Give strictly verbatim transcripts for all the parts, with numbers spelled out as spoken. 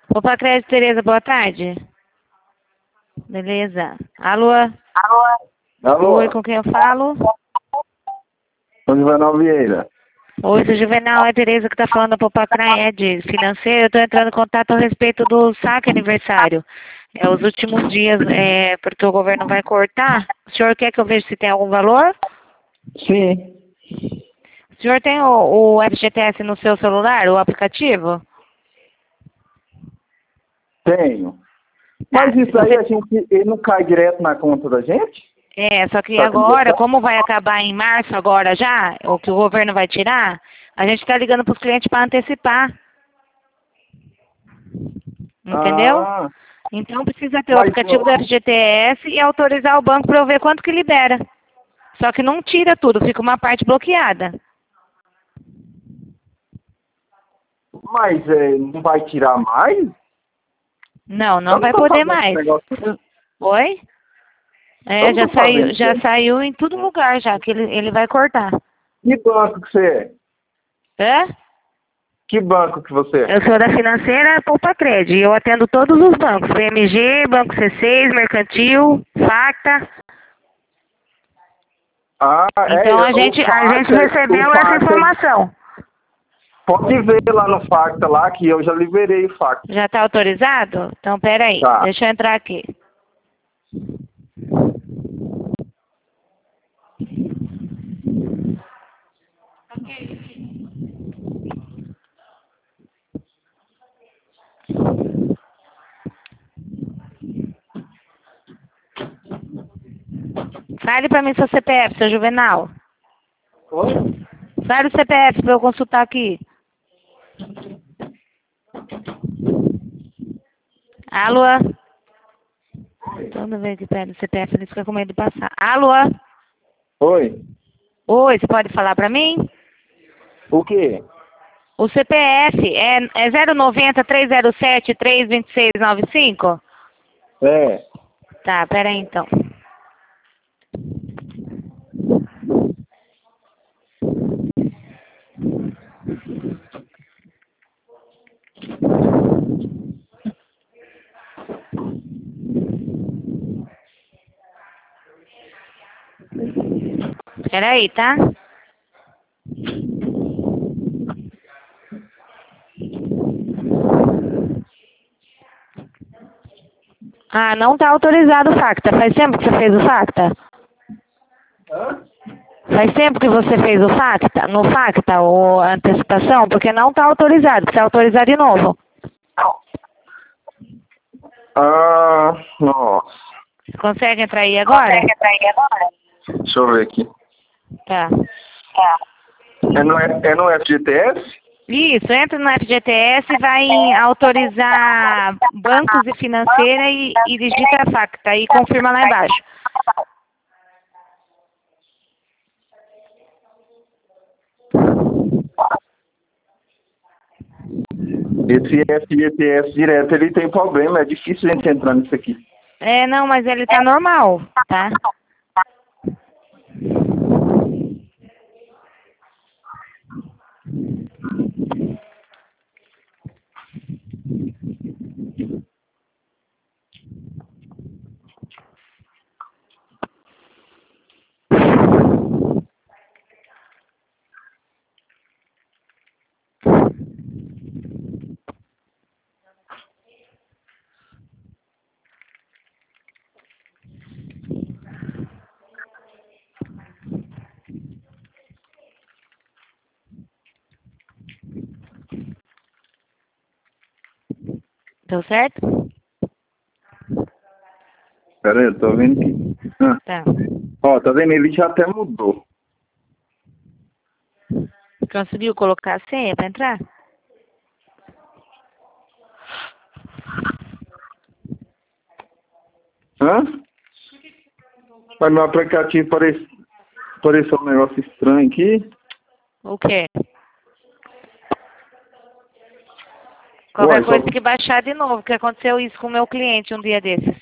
Opa, Crédito, Tereza, boa tarde. Beleza. Alô? Alô? Oi, com quem eu falo? Sou Juvenal Vieira. Oi, sou Juvenal, é a Tereza que tá falando da Popacred financeiro. Eu tô entrando em contato a respeito do saque aniversário. É os últimos dias, é, porque o governo vai cortar. O senhor quer que eu veja se tem algum valor? Sim, O senhor tem o, o F G T S no seu celular, o aplicativo? tenho. Tá, Mas se isso aí você... a gente, ele não cai direto na conta da gente? É, só que Sabe agora, aniversário? como vai acabar em março agora já, o que o governo vai tirar, a gente tá ligando pros clientes para antecipar. Entendeu? Ah, Então precisa ter o mas aplicativo do ó, F G T S e autorizar o banco para eu ver quanto que libera. Só que não tira tudo, fica uma parte bloqueada. mas é, não vai tirar mais? Não, Eu não não vai tô poder fazendo esse mais. negócio. Oi? Eu É, não já tô fazendo saiu, isso já aí. saiu em todo lugar já, que ele, ele vai cortar. Que banco que você é? É? Que banco que você é? Eu sou da financeira Poupa-Cred e eu atendo todos os bancos. B M G, Banco C seis, Mercantil, Facta. Ah, Então é, a o gente, a gente Facta, o recebeu essa Facta, informação. pode ver lá no Facta lá que eu já liberei o Facta. Já está autorizado? Então, peraí, Tá. deixa eu entrar aqui. Fale para mim seu C P F, seu Juvenal. Oi? Fale o C P F para eu consultar aqui. Alô? Toda vez que pede o C P F, ele fica com medo de passar. Alô? Oi? Oi, você pode falar para mim? O quê? O C P F é, é zero nove zero, três zero sete, três dois seis nove cinco? É. Tá, peraí então. Peraí, tá? Ah, não tá autorizado o Facta. Faz tempo que você fez o Facta? Hã? Faz tempo que você fez o Facta, no Facta, ou a antecipação, porque não está autorizado, precisa autorizar de novo. Ah, nossa. Você consegue entrar aí agora? Deixa eu ver aqui. Tá. É no, F- é no F G T S? Isso, entra no F G T S e vai em autorizar bancos e financeira e, e digita a Facta e confirma lá embaixo. Esse F G T S direto, ele tem problema, é difícil a gente entrar nisso aqui. É, não, mas ele tá normal, tá? Deu certo? Pera aí, eu tô vendo aqui. Ah. Tá. Ó, tá vendo? Ele já até mudou. Conseguiu colocar a senha pra entrar? Hã? Mas no aplicativo parece, apareceu um negócio estranho aqui. O quê? Qualquer Uai, só... coisa tem que baixar de novo, que aconteceu isso com o meu cliente um dia desses.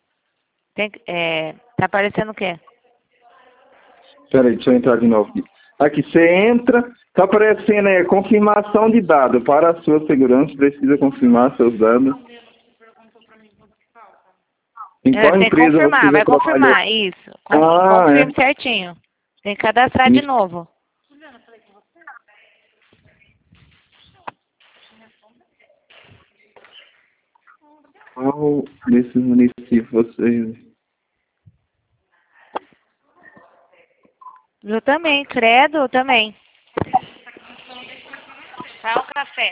Tem, que- é, tá aparecendo o quê? Pera aí, deixa eu entrar de novo aqui. Aqui você entra, tá aparecendo é confirmação de dados. Para a sua segurança, precisa confirmar seus dados. Em É, qual tem que empresa confirmar, você já vai trabalhou? confirmar, isso. Con- Ah, Confirme é. certinho. Tem que cadastrar de Isso. novo. Qual desses municípios vocês... Eu também, credo, eu também. Tá um café.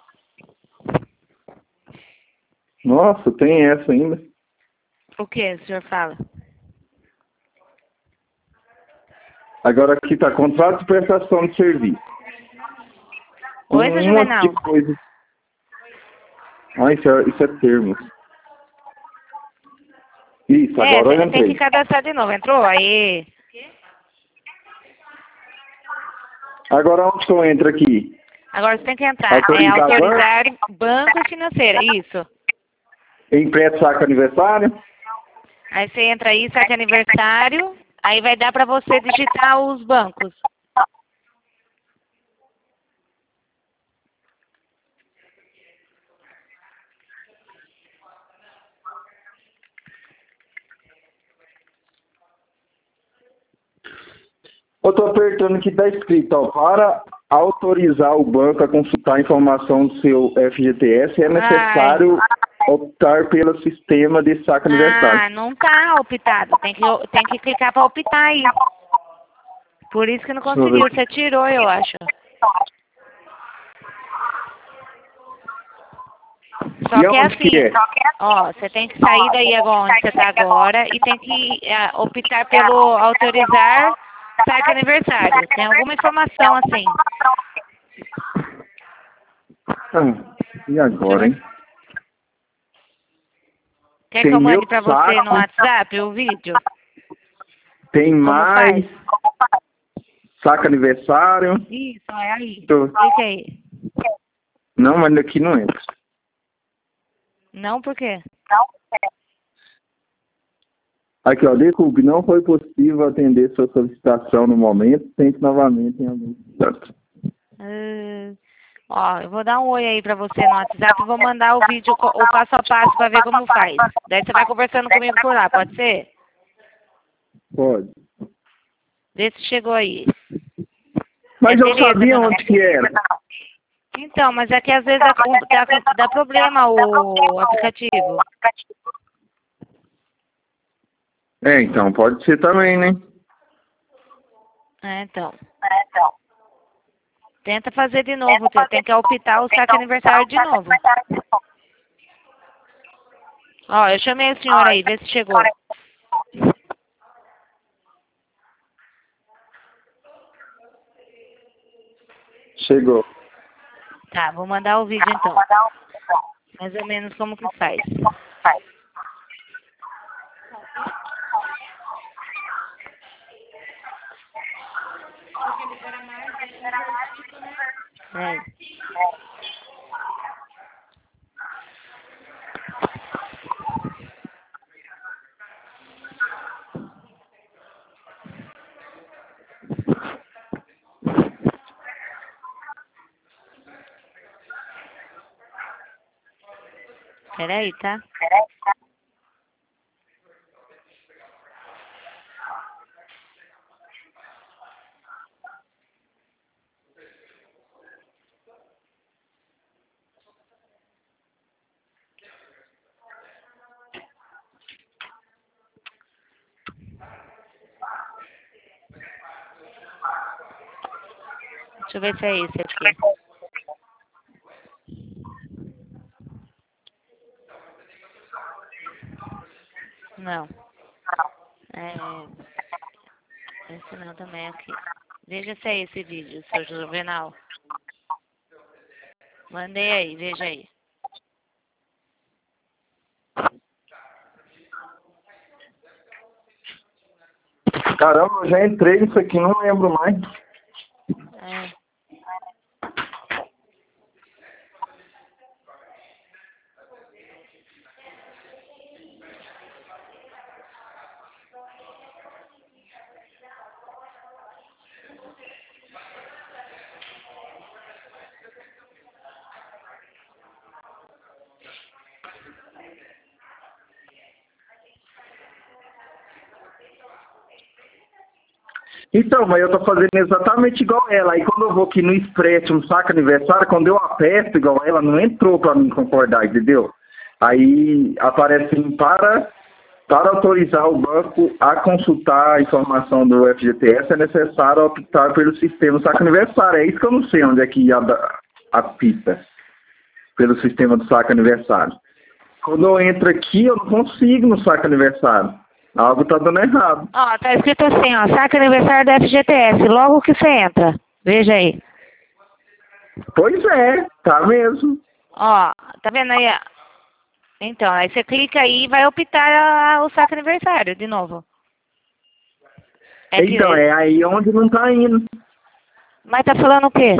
Nossa, tem essa ainda. O que o senhor fala? Agora aqui tá contrato de prestação de serviço. Oi, seu Um monte Juvenal. de coisa. Ah, isso é, isso é termos. Isso, É, agora eu tem tem que entrei. cadastrar de novo. Entrou? Aí. Agora onde que eu entro aqui? Agora você tem que entrar. É Autorizar banco, autorizar banco financeiro. Isso. empresta saco aniversário. Aí você entra aí, saque aniversário. Aí vai dar pra você digitar os bancos. Eu tô apertando que tá escrito, ó, para autorizar o banco a consultar a informação do seu F G T S é Ai. necessário optar pelo sistema de saco aniversário. Ah, não tá optado. Tem que, tem que clicar pra optar aí. Por isso que não Deixa eu ver conseguiu. aqui. Você tirou, eu acho. Só E que é aonde que assim, é? ó, você tem que sair daí agora onde você está agora e tem que eh, optar pelo autorizar saque aniversário. Tem alguma informação assim. Ah, e agora, hein? Quer que Tem eu meu mande pra você no saco, WhatsApp o vídeo? tem Como faz? mais saco aniversário. Isso, é aí. Tô- Clica aí. Não, mas aqui não entra. Não, por quê? Aqui, ó, desculpe, não foi possível atender sua solicitação no momento. Tente novamente em algum instante. Ah, ó, eu vou dar um oi aí pra você no WhatsApp e vou mandar o vídeo, co- o passo a passo pra ver como faz. Daí você vai conversando comigo por lá, pode ser? Pode. Vê se chegou aí. Mas É eu Tereza, sabia meu nome. onde que era. Então, mas é que às vezes dá, dá, dá problema o aplicativo. É, então, pode ser também, né? É, então. Tenta fazer de novo, Tê. Tem que optar o saque aniversário de novo. Ó, eu chamei o senhor aí, vê se chegou. Chegou. Tá, vou mandar o vídeo então. Mais ou menos como que faz. É. Peraí, tá? Deixa eu ver se é esse aqui. Não. É. Esse não também é aqui. Veja se é esse vídeo, seu Juvenal. Mandei aí, veja aí. Caramba, eu já entrei nisso aqui, não lembro mais. É. Então, mas eu tô fazendo exatamente igual ela. Aí quando eu vou aqui no Expresso, no saque aniversário, quando eu aperto igual ela, não entrou pra mim concordar, entendeu? Aí aparece assim, para, para autorizar o banco a consultar a informação do F G T S, é necessário optar pelo sistema saque aniversário. É isso que eu não sei onde é que a- apita, pelo sistema do saque aniversário. Quando eu entro aqui, eu não consigo no saque aniversário. Algo tá dando errado. Ó, tá escrito assim, ó, saque aniversário da F G T S, logo que você entra. Veja aí. Pois é, tá mesmo. Ó, tá vendo aí? Ó? Então, aí você clica aí e vai optar a- o saque aniversário de novo. É que, Então, é aí onde não tá indo. mas tá falando o quê?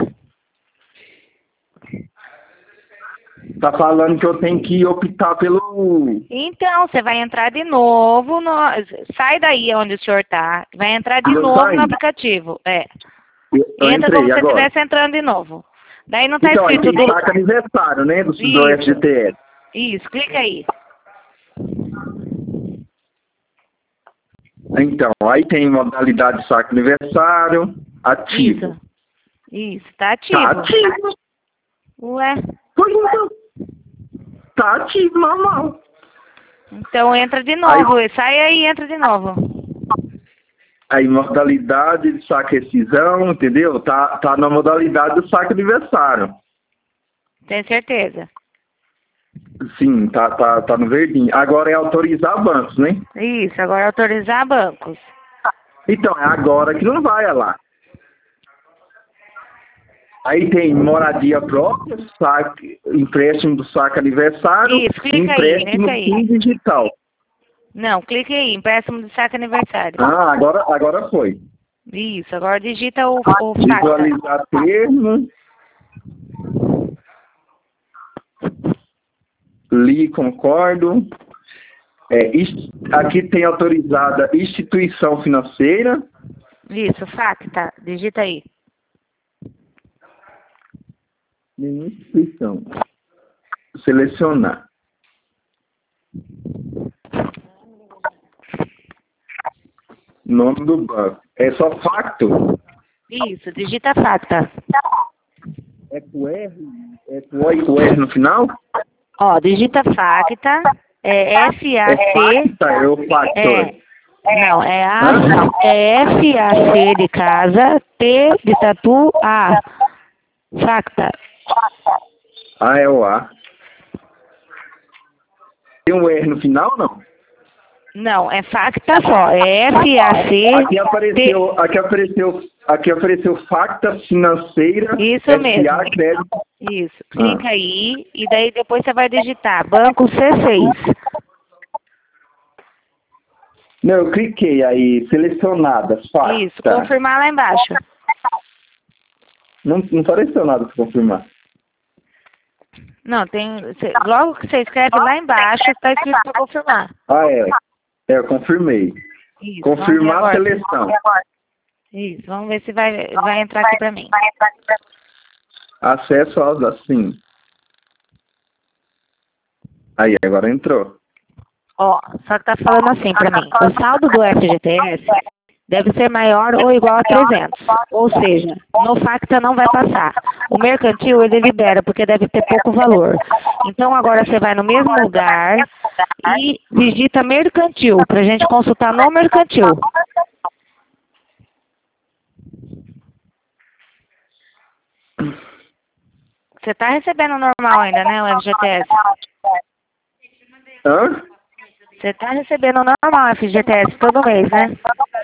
Tá falando que eu tenho que optar pelo... Então, você vai entrar de novo, no, sai daí onde o senhor tá, vai entrar de Eu novo no saí. aplicativo. É. Eu, eu Entra como entrei se você agora. estivesse entrando de novo. Daí não tá Então, aí escrito tem do... saque aniversário, né, do, do Isso, F G T S. isso, clica aí. Então, aí tem modalidade de saque aniversário, ativo. Isso, isso, tá Tá ativo. ativo. Ué, Pois então. Tá ativo, normal. então entra de Aí, novo, sai aí e entra de novo. aí modalidade de saque rescisão, entendeu? Tá, tá na modalidade do saque aniversário. Tem certeza? Sim, tá, tá, tá no verdinho. Agora é autorizar bancos, né? Isso, agora autorizar bancos. Então, é agora que não vai, é lá. Aí tem moradia própria, saque, empréstimo do saque aniversário, Isso, clica aí, empréstimo nesse aí. P I N digital. Não, clique aí, empréstimo de saque aniversário. Ah, agora, agora foi. Isso, agora digita o, o FACTA. Visualizar termo. Li, concordo. É, ist- aqui tem autorizada instituição financeira. Isso, FACTA, digita aí. Nenhuma instituição. Selecionar. Nome do banco. É só facto? Isso, digita FACTA. É com R? É com O e com R no final? Ó, digita FACTA, é É F-A-C, facta, é o factor. é, não, é, a, Hã? é F-A-C de casa, T de tatu, A, FACTA. Ah, é o A. Tem um R no final, não? Não, é FACTA só, é F-A-C, Aqui apareceu, aqui apareceu, aqui apareceu facta financeira, Isso S A mesmo. crédito. Isso, Ah. clica aí e daí depois você vai digitar banco C seis. Não, eu cliquei aí, selecionadas, facta. Isso, confirmar lá embaixo. Não, não apareceu nada para confirmar. Não, tem. Cê, logo que você escreve lá embaixo, está escrito para confirmar. Ah, é. É, eu confirmei. Isso, Confirmar a vamos ver agora. seleção. Isso, vamos ver se vai, vai entrar aqui para mim. Acesso aos assim. Aí, agora entrou. Ó, só que tá falando assim para mim. O saldo do F G T S deve ser maior ou igual a trezentos. Ou seja, no FACTA não vai passar. O mercantil ele libera porque deve ter pouco valor. Então agora você vai no mesmo lugar e digita mercantil para a gente consultar no mercantil. Você está recebendo normal ainda, né, o F G T S? Hã? Você está recebendo normal F G T S todo mês, né?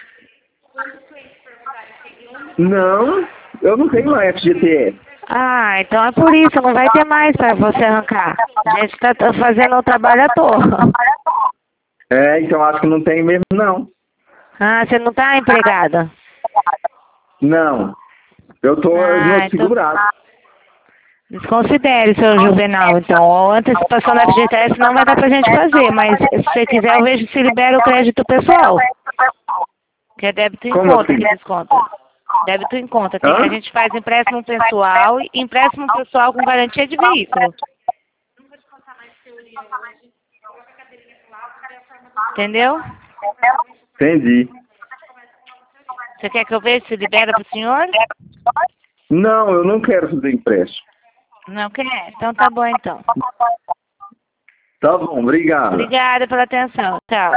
Não, eu não tenho mais F G T S. Ah, então é por isso, não vai ter mais para você arrancar. A gente está fazendo o trabalho à toa. É, então acho que não tem mesmo, não. Ah, você não está empregada? Não. Eu tô Ah, no então segurado. desconsidere, seu Juvenal. Então, a antecipação da F G T S não vai dar pra gente fazer, mas se você quiser, eu vejo se libera o crédito pessoal. Que é débito em Como conta assim? que desconta. Débito em conta. Tem que Hã? a gente faz empréstimo pessoal e empréstimo pessoal com garantia de veículo. Entendeu? Entendi. Você quer que eu veja se libera para o senhor? Não, eu não quero fazer empréstimo. Não quer? Então tá bom então. Tá bom, obrigado. Obrigada pela atenção. Tchau.